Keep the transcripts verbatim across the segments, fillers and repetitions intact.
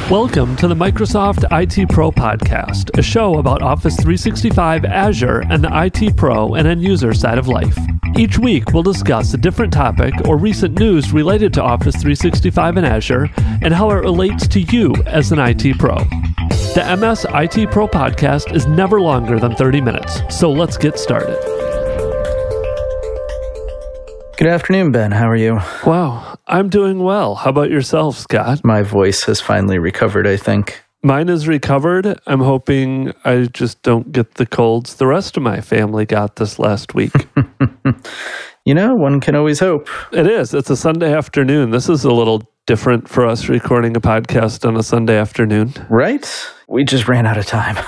Welcome to the Microsoft I T Pro Podcast, a show about Office three sixty-five, Azure, and the I T Pro and end-user side of life. Each week, we'll discuss a different topic or recent news related to Office three sixty-five and Azure and how it relates to you as an I T Pro. The M S I T Pro Podcast is never longer than thirty minutes, so let's get started. Good afternoon, Ben. How are you? Wow, I'm doing well. How about yourself, Scott? My voice has finally recovered, I think. Mine is recovered. I'm hoping I just don't get the colds the rest of my family got this last week. You know, one can always hope. It is. It's a Sunday afternoon. This is a little different for us recording a podcast on a Sunday afternoon. Right? We just ran out of time.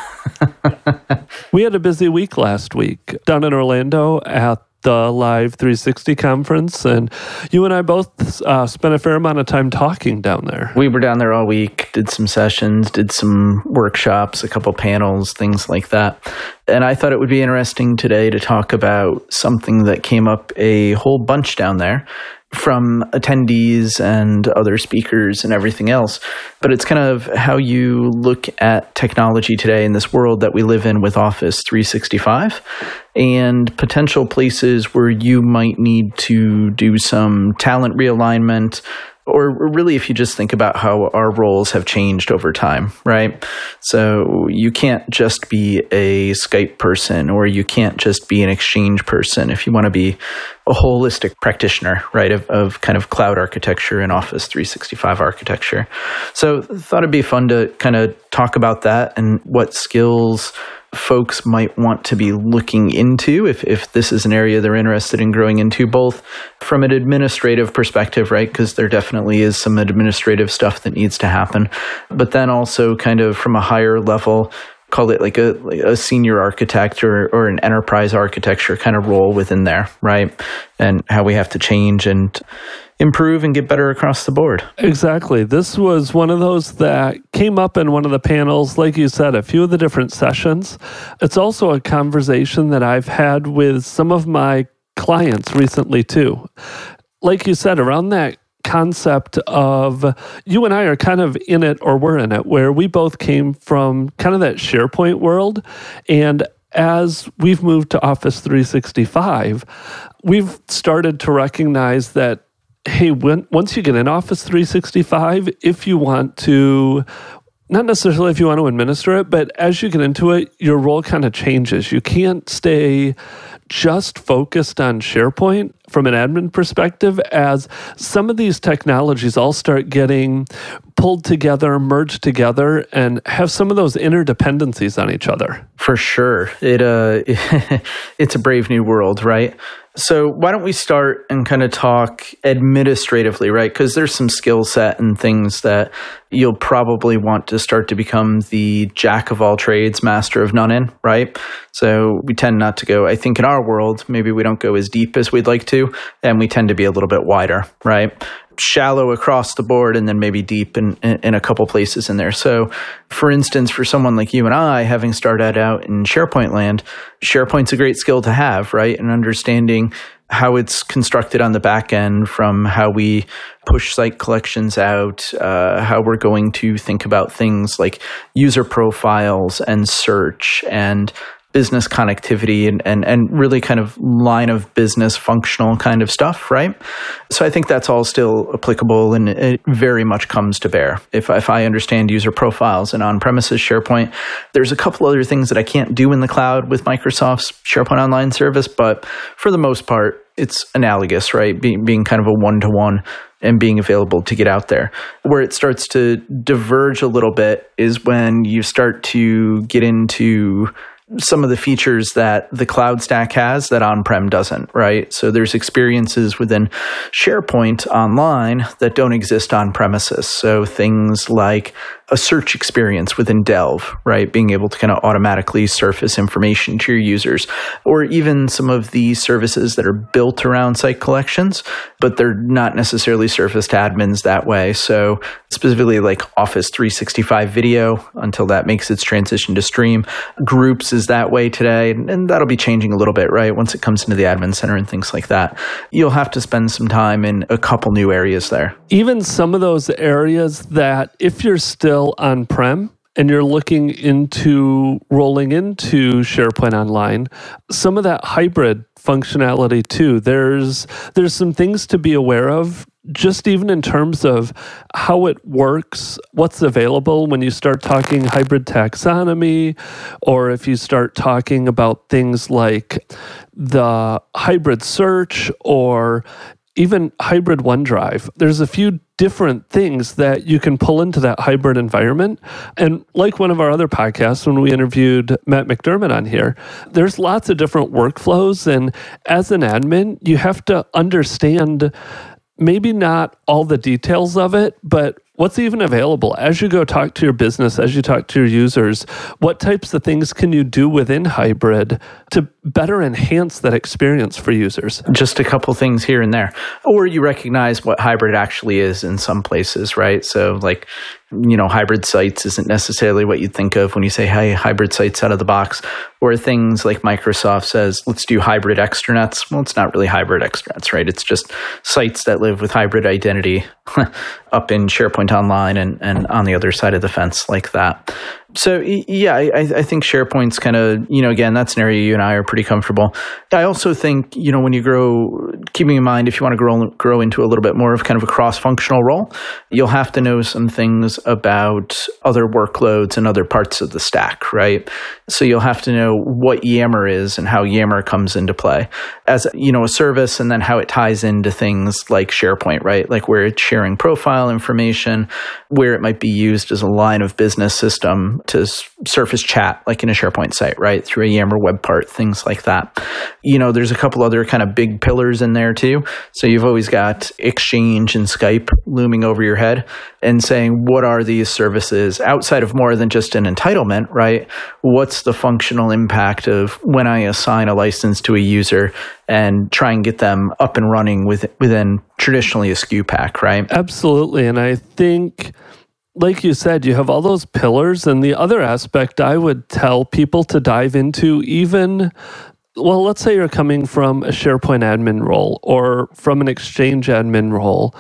We had a busy week last week down in Orlando at the Live three sixty conference, and you and I both uh, spent a fair amount of time talking down there. We were down there all week, did some sessions, did some workshops, a couple panels, things like that. And I thought it would be interesting today to talk about something that came up a whole bunch down there from attendees and other speakers and everything else. But it's kind of how you look at technology today in this world that we live in with Office three sixty-five and potential places where you might need to do some talent realignment, or really if you just think about how our roles have changed over time, right? So you can't just be a Skype person, or you can't just be an Exchange person if you want to be a holistic practitioner, right, of, of kind of cloud architecture and Office three sixty-five architecture. So I thought it'd be fun to kind of talk about that and what skills folks might want to be looking into if, if this is an area they're interested in growing into, both from an administrative perspective, right? Because there definitely is some administrative stuff that needs to happen, but then also kind of from a higher level, call it like a, like a senior architect or, or an enterprise architecture kind of role within there, right? And how we have to change and improve and get better across the board. Exactly. This was one of those that came up in one of the panels, like you said, a few of the different sessions. It's also a conversation that I've had with some of my clients recently too. Like you said, around that concept of you and I are kind of in it, or we're in it, where we both came from kind of that SharePoint world. And as we've moved to Office three sixty-five, we've started to recognize that, hey, when, once you get in Office three sixty-five, if you want to, not necessarily if you want to administer it, but as you get into it, your role kind of changes. You can't stay just focused on SharePoint from an admin perspective, as some of these technologies all start getting pulled together, merged together, and have some of those interdependencies on each other. For sure. It uh, it's a brave new world, right? So why don't we start and kind of talk administratively, right? Because there's some skill set and things that you'll probably want to start to become the jack of all trades, master of none in, right? So we tend not to go, I think in our world, maybe we don't go as deep as we'd like to, and we tend to be a little bit wider, right? Shallow across the board and then maybe deep in, in, in a couple places in there. So for instance, for someone like you and I, having started out in SharePoint land, SharePoint's a great skill to have, right? And understanding how it's constructed on the back end, from how we push site collections out, uh, how we're going to think about things like user profiles and search and business connectivity and, and, and really kind of line of business functional kind of stuff, right? So I think that's all still applicable, and it very much comes to bear. If, if I understand user profiles in on-premises SharePoint, there's a couple other things that I can't do in the cloud with Microsoft's SharePoint Online service, but for the most part, it's analogous, right? Being, being kind of a one-to-one and being available to get out there. Where it starts to diverge a little bit is when you start to get into some of the features that the cloud stack has that on-prem doesn't, right? So there's experiences within SharePoint Online that don't exist on-premises. So things like a search experience within Delve, right? Being able to kind of automatically surface information to your users, or even some of the services that are built around site collections, but they're not necessarily surfaced to admins that way. So specifically like Office three sixty-five video, until that makes its transition to stream. Groups is that way today, and that'll be changing a little bit, right? Once it comes into the admin center and things like that. You'll have to spend some time in a couple new areas there. Even some of those areas that if you're still still on-prem and you're looking into rolling into SharePoint Online, some of that hybrid functionality too, there's there's some things to be aware of, just even in terms of how it works, what's available when you start talking hybrid taxonomy, or if you start talking about things like the hybrid search or even hybrid OneDrive. There's a few different things that you can pull into that hybrid environment. And like one of our other podcasts, when we interviewed Matt McDermott on here, there's lots of different workflows. And as an admin, you have to understand maybe not all the details of it, but what's even available as you go talk to your business, as you talk to your users. What types of things can you do within hybrid to better enhance that experience for users? Just a couple things here and there. Or you recognize what hybrid actually is in some places, right? So like, you know, hybrid sites isn't necessarily what you think of when you say, hey, hybrid sites out of the box. Or things like Microsoft says, let's do hybrid extranets. Well, it's not really hybrid extranets, right? It's just sites that live with hybrid identity up in SharePoint Online and, and on the other side of the fence like that. So, yeah, I, I think SharePoint's kind of, you know, again, that's an area you and I are pretty comfortable. I also think, you know, when you grow, keeping in mind, if you want to grow grow into a little bit more of kind of a cross-functional role, you'll have to know some things about other workloads and other parts of the stack, right? So you'll have to know what Yammer is and how Yammer comes into play as, you know, a service, and then how it ties into things like SharePoint, right? Like where it's sharing profile information, where it might be used as a line of business system to surface chat, like in a SharePoint site, right? Through a Yammer web part, things like that. You know, there's a couple other kind of big pillars in there too. So you've always got Exchange and Skype looming over your head and saying, what are these services outside of more than just an entitlement, right? What's the functional impact of when I assign a license to a user and try and get them up and running with, within traditionally a S K U pack, right? Absolutely. And I think, like you said, you have all those pillars. And the other aspect I would tell people to dive into, even, well, let's say you're coming from a SharePoint admin role, or from an Exchange admin role,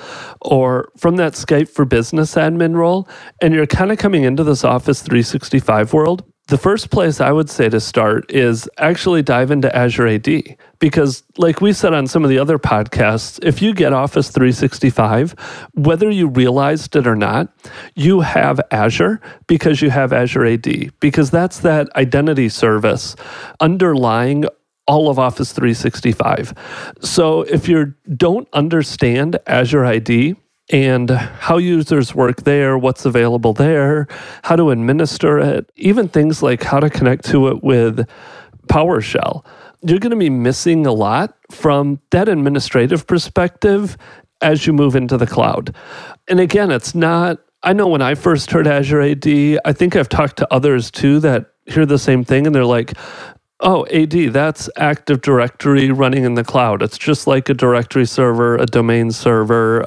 or from that Skype for Business admin role, and you're kind of coming into this Office three sixty-five world. The first place I would say to start is actually dive into Azure A D, because like we said on some of the other podcasts, if you get Office three sixty-five, whether you realized it or not, you have Azure because you have Azure A D, because that's that identity service underlying all of Office three sixty-five. So if you don't understand Azure I D, and how users work there, what's available there, how to administer it, even things like how to connect to it with PowerShell, you're going to be missing a lot from that administrative perspective as you move into the cloud. And again, it's not, I know when I first heard Azure A D, I think I've talked to others too that hear the same thing, and they're like, oh, A D, that's Active Directory running in the cloud. It's just like a directory server, a domain server,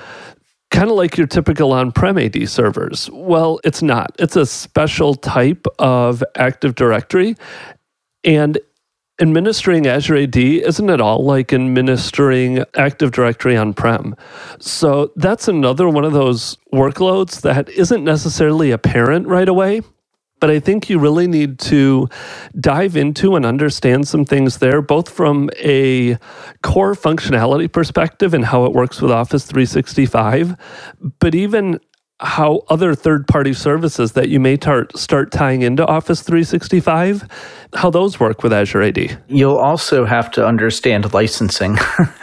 kind of like your typical on-prem A D servers. Well, it's not. It's a special type of Active Directory. And administering Azure A D isn't at all like administering Active Directory on-prem. So that's another one of those workloads that isn't necessarily apparent right away. But I think you really need to dive into and understand some things there, both from a core functionality perspective and how it works with Office three sixty-five, but even how other third-party services that you may tar- start tying into Office three sixty-five, how those work with Azure A D. You'll also have to understand licensing.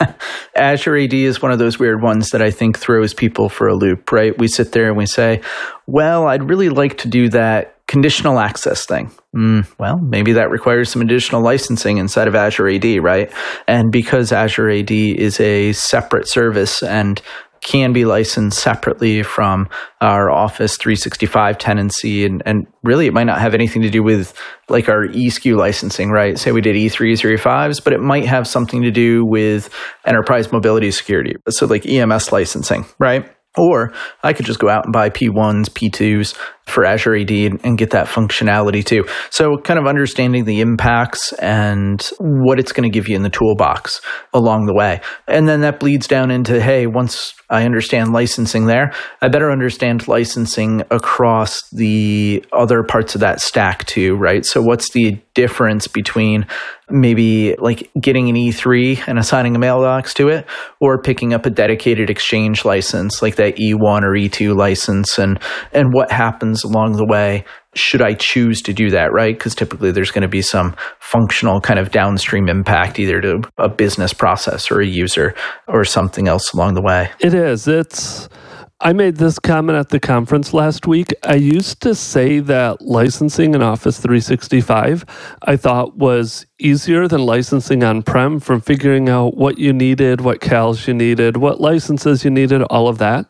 Azure A D is one of those weird ones that I think throws people for a loop, right? We sit there and we say, well, I'd really like to do that conditional access thing. Mm, well, maybe that requires some additional licensing inside of Azure A D, right? And because Azure A D is a separate service and can be licensed separately from our Office three sixty-five tenancy, and, and really it might not have anything to do with like our E S K U licensing, right? Say we did E three, E thirty-fives, but it might have something to do with enterprise mobility security. So like E M S licensing, right? Or I could just go out and buy P ones, P twos, for Azure A D and, and get that functionality too. So kind of understanding the impacts and what it's going to give you in the toolbox along the way. And then that bleeds down into, hey, once I understand licensing there, I better understand licensing across the other parts of that stack too, right? So what's the difference between maybe like getting an E three and assigning a mailbox to it, or picking up a dedicated Exchange license like that E one or E two license, and and what happens along the way should I choose to do that, right? Because typically there's going to be some functional kind of downstream impact either to a business process or a user or something else along the way. It is. It's... I made this comment at the conference last week. I used to say that licensing in Office three sixty-five I thought was easier than licensing on-prem, from figuring out what you needed, what C A Ls you needed, what licenses you needed, all of that.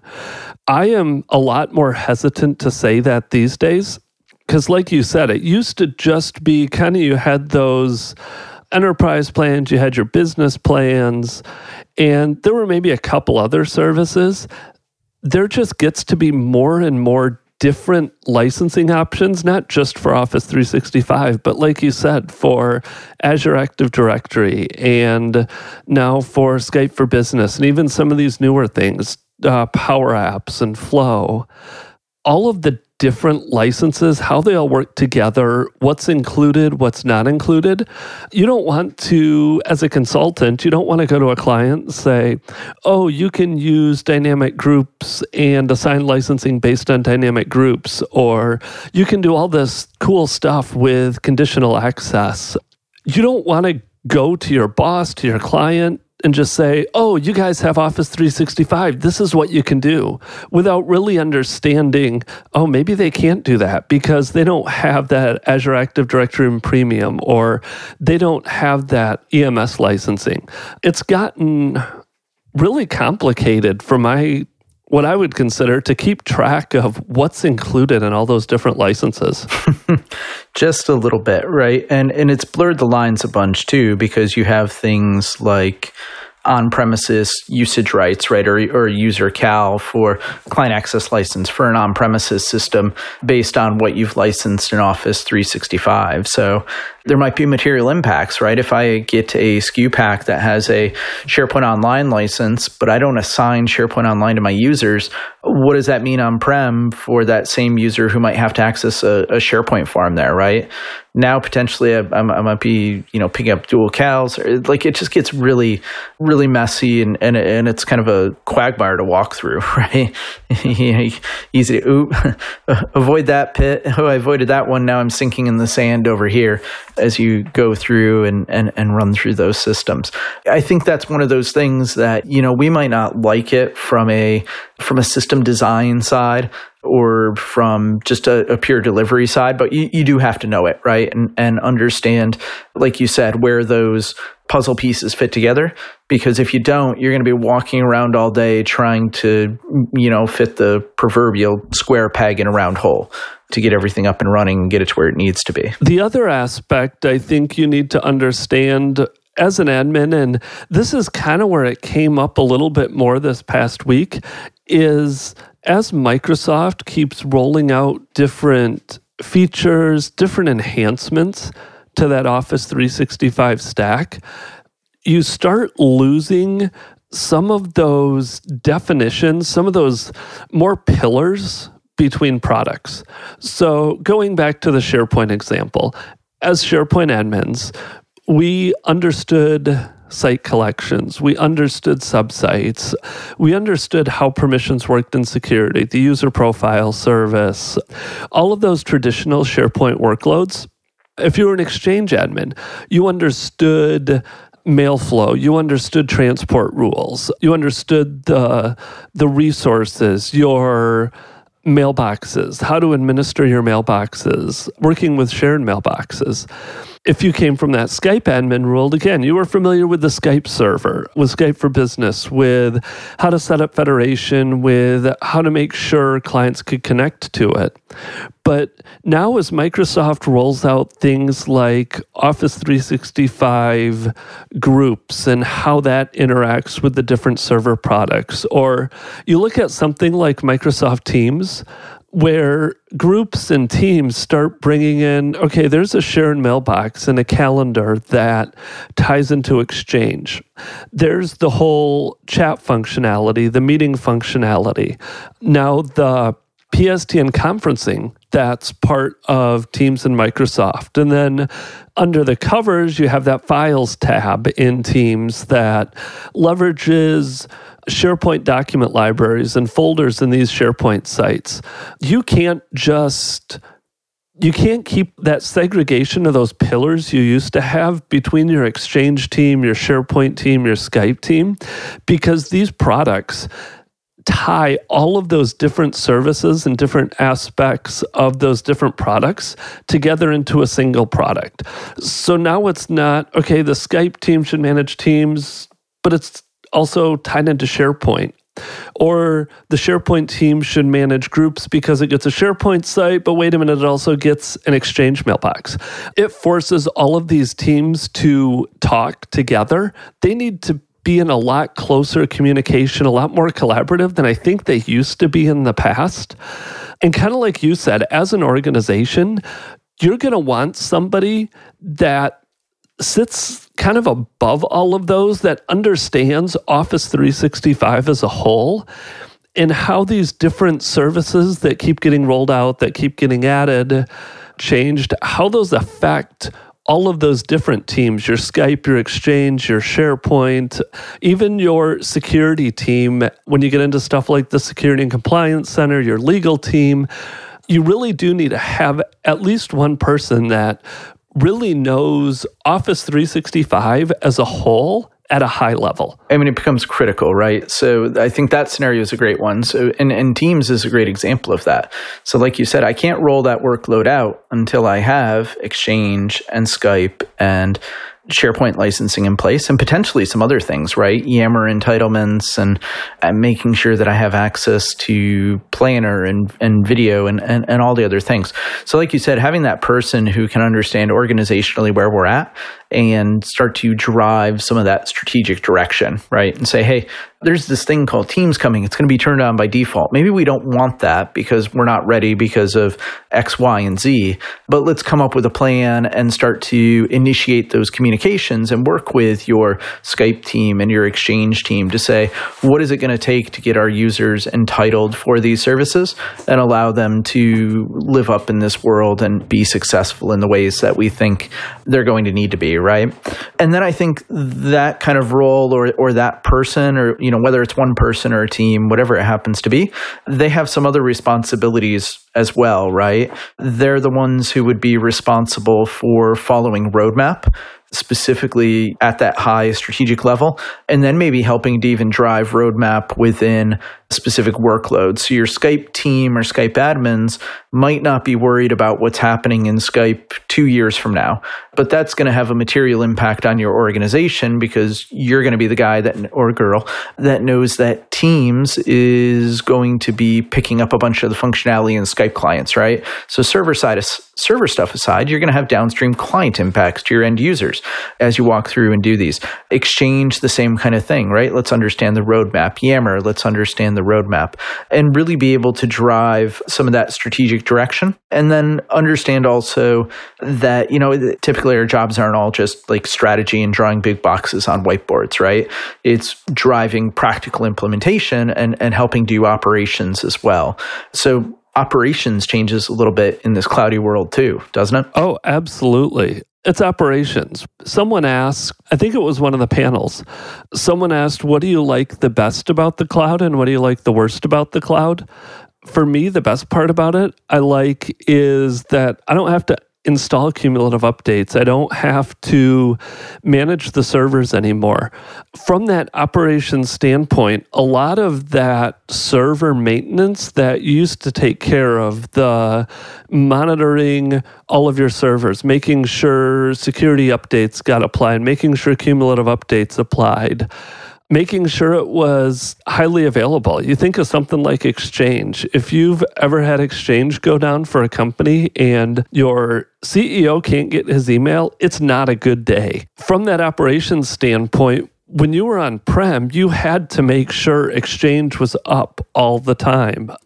I am a lot more hesitant to say that these days because, like you said, it used to just be kind of you had those enterprise plans, you had your business plans, and there were maybe a couple other services. There just gets to be more and more different licensing options, not just for Office three sixty-five, but like you said, for Azure Active Directory, and now for Skype for Business, and even some of these newer things, uh, Power Apps and Flow. All of the different licenses, how they all work together, what's included, what's not included. You don't want to, as a consultant, you don't want to go to a client and say, oh, you can use dynamic groups and assign licensing based on dynamic groups, or you can do all this cool stuff with conditional access. You don't want to go to your boss, to your client, and just say, oh, you guys have Office three sixty-five. This is what you can do, without really understanding, oh, maybe they can't do that because they don't have that Azure Active Directory Premium, or they don't have that E M S licensing. It's gotten really complicated for my, what I would consider, to keep track of what's included in all those different licenses. Just a little bit, right? And and it's blurred the lines a bunch too, because you have things like on-premises usage rights, right, or, or user C A L for client access license for an on-premises system based on what you've licensed in Office three sixty-five. So there might be material impacts, right? If I get a S K U pack that has a SharePoint Online license, but I don't assign SharePoint Online to my users, what does that mean on-prem for that same user who might have to access a, a SharePoint farm there, right? Now, potentially, I, I might be, you know, picking up dual C A Ls. Or, like, it just gets really, really messy, and, and, and it's kind of a quagmire to walk through, right? Easy to, oop, avoid that pit. Oh, I avoided that one. Now I'm sinking in the sand over here as you go through and, and, and run through those systems. I think that's one of those things that, you know, we might not like it from a from a system design side or from just a, a pure delivery side, but you, you do have to know it, right? And and understand, like you said, where those puzzle pieces fit together. Because if you don't, you're going to be walking around all day trying to, you know, fit the proverbial square peg in a round hole to get everything up and running and get it to where it needs to be. The other aspect I think you need to understand as an admin, and this is kind of where it came up a little bit more this past week, is as Microsoft keeps rolling out different features, different enhancements to that Office three sixty-five stack, you start losing some of those definitions, some of those more pillars between products. So going back to the SharePoint example, as SharePoint admins, we understood site collections, we understood subsites, we understood how permissions worked in security, the user profile service, all of those traditional SharePoint workloads. If you were an Exchange admin, you understood mail flow, you understood transport rules, you understood the the resources, your mailboxes, how to administer your mailboxes, working with shared mailboxes. If you came from that Skype admin world, again, you were familiar with the Skype server, with Skype for Business, with how to set up federation, with how to make sure clients could connect to it. But now as Microsoft rolls out things like Office three sixty-five groups and how that interacts with the different server products, or you look at something like Microsoft Teams, where groups and teams start bringing in, okay, there's a shared mailbox and a calendar that ties into Exchange. There's the whole chat functionality, the meeting functionality. Now, the P S T N conferencing, that's part of Teams and Microsoft. And then under the covers, you have that Files tab in Teams that leverages SharePoint document libraries and folders in these SharePoint sites. You can't just, you can't keep that segregation of those pillars you used to have between your Exchange team, your SharePoint team, your Skype team, because these products tie all of those different services and different aspects of those different products together into a single product. So now it's not, okay, the Skype team should manage Teams, but it's also tied into SharePoint. Or the SharePoint team should manage groups because it gets a SharePoint site, but wait a minute, it also gets an Exchange mailbox. It forces all of these teams to talk together. They need to be in a lot closer communication, a lot more collaborative than I think they used to be in the past. And kind of like you said, as an organization, you're going to want somebody that sits kind of above all of those, that understands Office three sixty-five as a whole and how these different services that keep getting rolled out, that keep getting added, changed, how those affect all of those different teams, your Skype, your Exchange, your SharePoint, even your security team. When you get into stuff like the Security and Compliance Center, your legal team, you really do need to have at least one person that really knows Office three sixty-five as a whole at a high level. I mean, it becomes critical, right? So I think that scenario is a great one. So, and, and Teams is a great example of that. So like you said, I can't roll that workload out until I have Exchange and Skype and SharePoint licensing in place and potentially some other things, right? Yammer entitlements and, and making sure that I have access to Planner and, and video and, and, and all the other things. So like you said, having that person who can understand organizationally where we're at and start to drive some of that strategic direction, right? And say, hey, there's this thing called Teams coming. It's going to be turned on by default. Maybe we don't want that because we're not ready because of X, Y, and Z, but let's come up with a plan and start to initiate those communications and work with your Skype team and your Exchange team to say, what is it going to take to get our users entitled for these services and allow them to live up in this world and be successful in the ways that we think they're going to need to be, right? And then I think that kind of role or or that person, or you know, whether it's one person or a team, whatever it happens to be, they have some other responsibilities as well, right? They're the ones who would be responsible for following roadmap, specifically at that high strategic level, and then maybe helping to even drive roadmap within specific workloads. So your Skype team or Skype admins might not be worried about what's happening in Skype two years from now, but that's going to have a material impact on your organization because you're going to be the guy that or girl that knows that Teams is going to be picking up a bunch of the functionality in Skype clients, right? So server side, server stuff aside, you're going to have downstream client impacts to your end users as you walk through and do these. Exchange, the same kind of thing, right? Let's understand the roadmap. Yammer, let's understand the roadmap and really be able to drive some of that strategic direction. And then understand also that, you know, typically our jobs aren't all just like strategy and drawing big boxes on whiteboards, right? It's driving practical implementation and, and helping do operations as well. So operations changes a little bit in this cloudy world too, doesn't it? Oh, absolutely. It's operations. Someone asked, I think it was one of the panels, someone asked, what do you like the best about the cloud and what do you like the worst about the cloud? For me, the best part about it, I like is that I don't have to install cumulative updates. I don't have to manage the servers anymore. From that operations standpoint, a lot of that server maintenance that used to take care of the monitoring all of your servers, making sure security updates got applied, making sure cumulative updates applied, making sure it was highly available. You think of something like Exchange. If you've ever had Exchange go down for a company and your C E O can't get his email, it's not a good day. From that operations standpoint, when you were on-prem, you had to make sure Exchange was up all the time.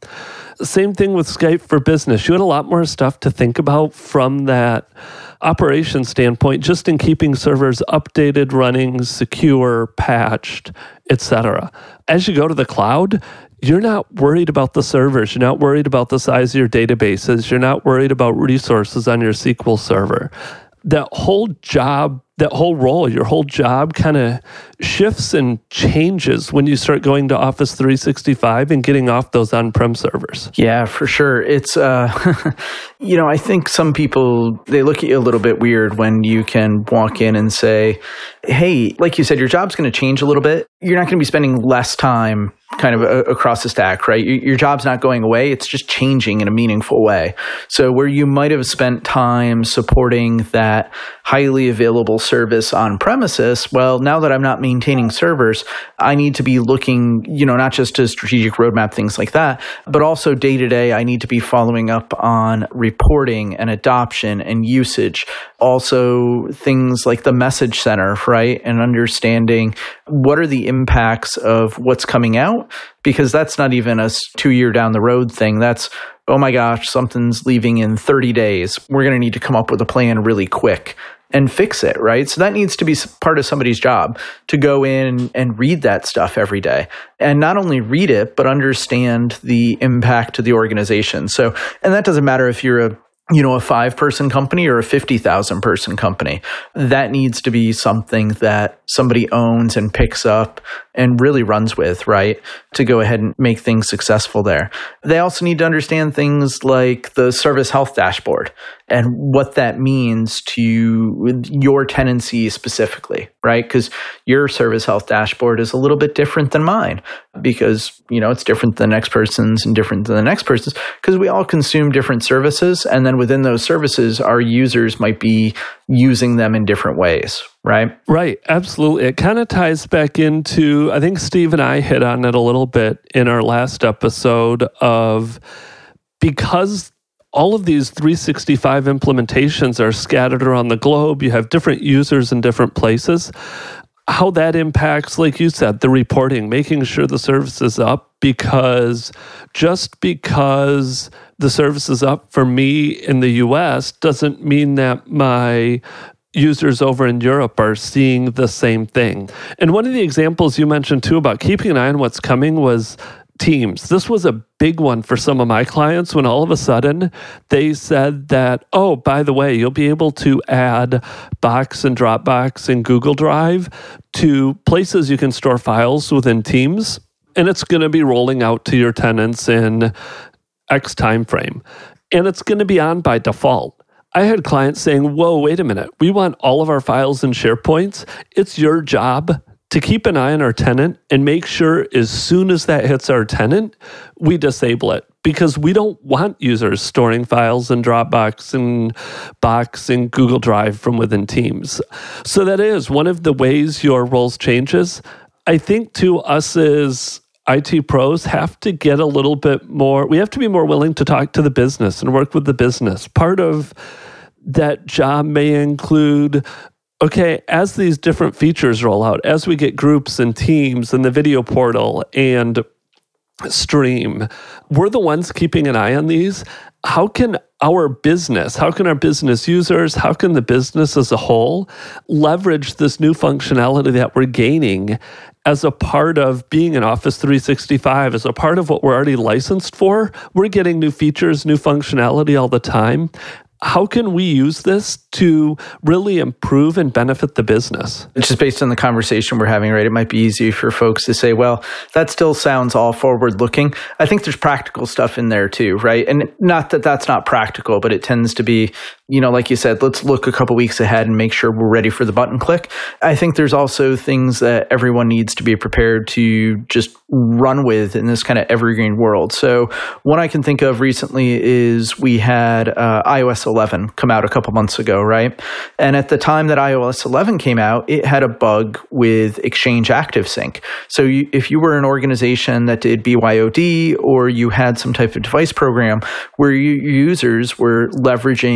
Same thing with Skype for Business. You had a lot more stuff to think about from that operation standpoint, just in keeping servers updated, running, secure, patched, et cetera. As you go to the cloud, you're not worried about the servers. You're not worried about the size of your databases. You're not worried about resources on your S Q L server. That whole job, that whole role, your whole job kind of shifts and changes when you start going to Office three sixty-five and getting off those on-prem servers. Yeah, for sure. It's, uh, you know, I think some people, they look at you a little bit weird when you can walk in and say, hey, like you said, your job's going to change a little bit. You're not going to be spending less time kind of a, across the stack, right? Your, your job's not going away. It's just changing in a meaningful way. So where you might have spent time supporting that highly available service on premises, well, now that I'm not maintaining servers, I need to be looking, you know, not just to strategic roadmap, things like that, but also day to day, I need to be following up on reporting and adoption and usage. Also things like the message center, right? And understanding what are the impacts of what's coming out, because that's not even a two year down the road thing. That's, oh my gosh, something's leaving in thirty days. We're going to need to come up with a plan really quick and fix it, right? So that needs to be part of somebody's job, to go in and read that stuff every day. And not only read it, but understand the impact to the organization. So, and that doesn't matter if you're a you know, a five-person company or a fifty thousand person company. That needs to be something that somebody owns and picks up and really runs with, right? To go ahead and make things successful there. They also need to understand things like the service health dashboard and what that means to your tenancy specifically, right? Because your service health dashboard is a little bit different than mine, because, you know, it's different than the next person's and different than the next person's, because we all consume different services. And then within those services, our users might be using them in different ways, right? Right. Absolutely. It kind of ties back into, I think Steve and I hit on it a little bit in our last episode of, because all of these three sixty-five implementations are scattered around the globe, you have different users in different places, how that impacts, like you said, the reporting, making sure the service is up, because just because the service is up for me in the U S doesn't mean that my users over in Europe are seeing the same thing. And one of the examples you mentioned too about keeping an eye on what's coming was Teams. This was a big one for some of my clients when all of a sudden they said that, oh, by the way, you'll be able to add Box and Dropbox and Google Drive to places you can store files within Teams, and it's going to be rolling out to your tenants in X time frame, and it's going to be on by default. I had clients saying, whoa, wait a minute, we want all of our files in SharePoints. It's your job to keep an eye on our tenant and make sure as soon as that hits our tenant, we disable it, because we don't want users storing files in Dropbox and Box and Google Drive from within Teams. So that is one of the ways your roles changes. I think to us as I T pros have to get a little bit more, we have to be more willing to talk to the business and work with the business. Part of that job may include, okay, as these different features roll out, as we get groups and teams and the video portal and stream, we're the ones keeping an eye on these. How can our business, how can our business users, how can the business as a whole leverage this new functionality that we're gaining as a part of being in Office three sixty-five, as a part of what we're already licensed for? We're getting new features, new functionality all the time. How can we use this to really improve and benefit the business? Just based on the conversation we're having, right? It might be easy for folks to say, well, that still sounds all forward looking. I think there's practical stuff in there too, right? And not that that's not practical, but it tends to be, you know, like you said, let's look a couple weeks ahead and make sure we're ready for the button click. I think there's also things that everyone needs to be prepared to just run with in this kind of evergreen world. So one I can think of recently is we had uh, iOS eleven come out a couple months ago, right? And at the time that iOS eleven came out, it had a bug with Exchange ActiveSync. So you, if you were an organization that did B Y O D, or you had some type of device program where you, your users were leveraging uh,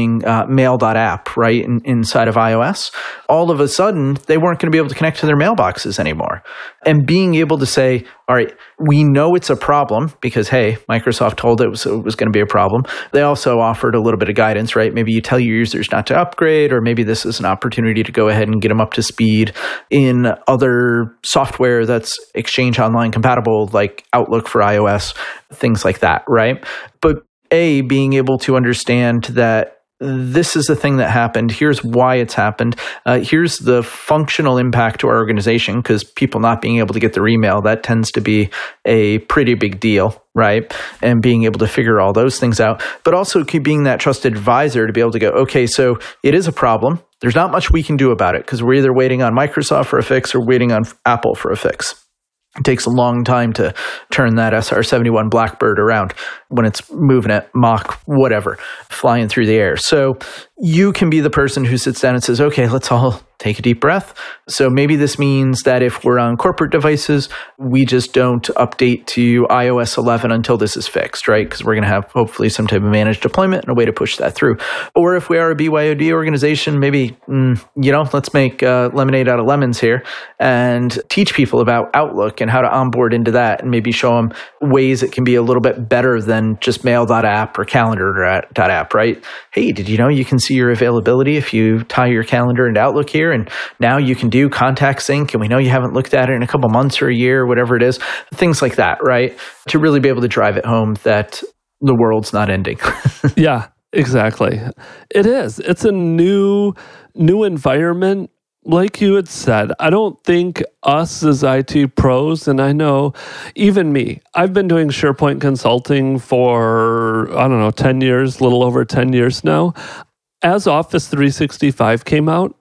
mail.app, right, in, inside of iOS, all of a sudden, they weren't going to be able to connect to their mailboxes anymore. And being able to say, all right, we know it's a problem because, hey, Microsoft told it was, it was going to be a problem. They also offered a little bit of guidance, right? Maybe you tell your users not to upgrade, or maybe this is an opportunity to go ahead and get them up to speed in other software that's Exchange Online compatible, like Outlook for iOS, things like that, right? But A, being able to understand that this is the thing that happened. Here's why it's happened. Uh, here's the functional impact to our organization, because people not being able to get their email, that tends to be a pretty big deal, right? And being able to figure all those things out, but also keep being that trusted advisor to be able to go, okay, so it is a problem. There's not much we can do about it because we're either waiting on Microsoft for a fix or waiting on Apple for a fix. It takes a long time to turn that S R seventy-one Blackbird around when it's moving at Mach whatever, flying through the air. So you can be the person who sits down and says, okay, let's all take a deep breath. So maybe this means that if we're on corporate devices, we just don't update to i O S eleven until this is fixed, right? Because we're going to have hopefully some type of managed deployment and a way to push that through. Or if we are a B Y O D organization, maybe, mm, you know, let's make uh, lemonade out of lemons here and teach people about Outlook and how to onboard into that, and maybe show them ways it can be a little bit better than just mail.app or calendar.app, right? Hey, did you know you can see your availability if you tie your calendar into Outlook here? And now you can do contact sync, and we know you haven't looked at it in a couple months or a year or whatever it is. Things like that, right? To really be able to drive it home that the world's not ending. Yeah, exactly. It is. It's a new, new environment. Like you had said, I don't think us as I T pros, and I know even me, I've been doing SharePoint consulting for, I don't know, ten years, a little over ten years now. As Office three sixty-five came out,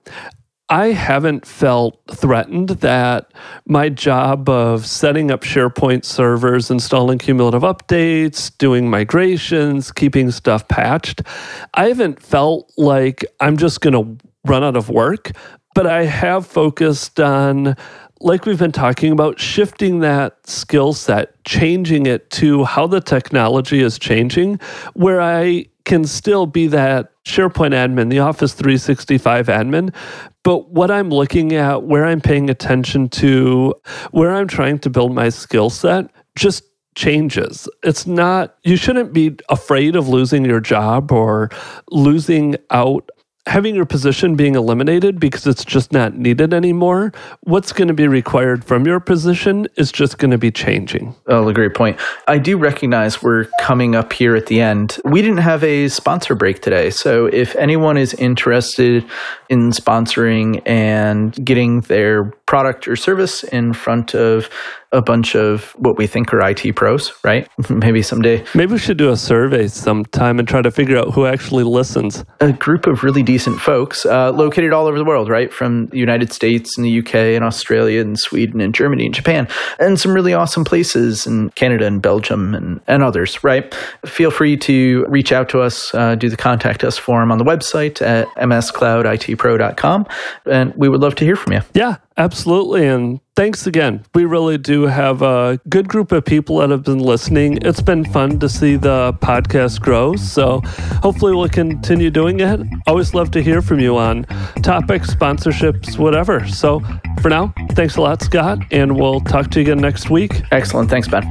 I haven't felt threatened that my job of setting up SharePoint servers, installing cumulative updates, doing migrations, keeping stuff patched, I haven't felt like I'm just going to run out of work. But I have focused on, like we've been talking about, shifting that skill set, changing it to how the technology is changing, where I can still be that SharePoint admin, the Office three sixty-five admin. But what I'm looking at, where I'm paying attention to, where I'm trying to build my skill set, just changes. It's not, you shouldn't be afraid of losing your job or losing out, having your position being eliminated because it's just not needed anymore. What's going to be required from your position is just going to be changing. Oh, a great point. I do recognize we're coming up here at the end. We didn't have a sponsor break today. So if anyone is interested in sponsoring and getting their product or service in front of a bunch of what we think are I T pros, right? Maybe someday. Maybe we should do a survey sometime and try to figure out who actually listens. A group of really decent folks uh, located all over the world, right? From the United States and the U K and Australia and Sweden and Germany and Japan, and some really awesome places in Canada and Belgium and, and others, right? Feel free to reach out to us, uh, do the contact us form on the website at m s cloud I T pro dot com, and we would love to hear from you. Yeah, absolutely. And thanks again. We really do have a good group of people that have been listening. It's been fun to see the podcast grow. So hopefully we'll continue doing it. Always love to hear from you on topics, sponsorships, whatever. So for now, thanks a lot, Scott. And we'll talk to you again next week. Excellent. Thanks, Ben.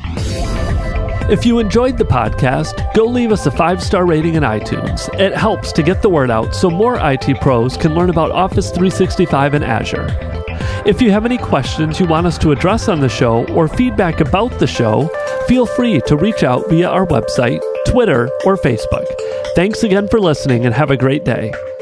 If you enjoyed the podcast, go leave us a five-star rating in iTunes. It helps to get the word out so more I T pros can learn about Office three sixty-five and Azure. If you have any questions you want us to address on the show or feedback about the show, feel free to reach out via our website, Twitter, or Facebook. Thanks again for listening and have a great day.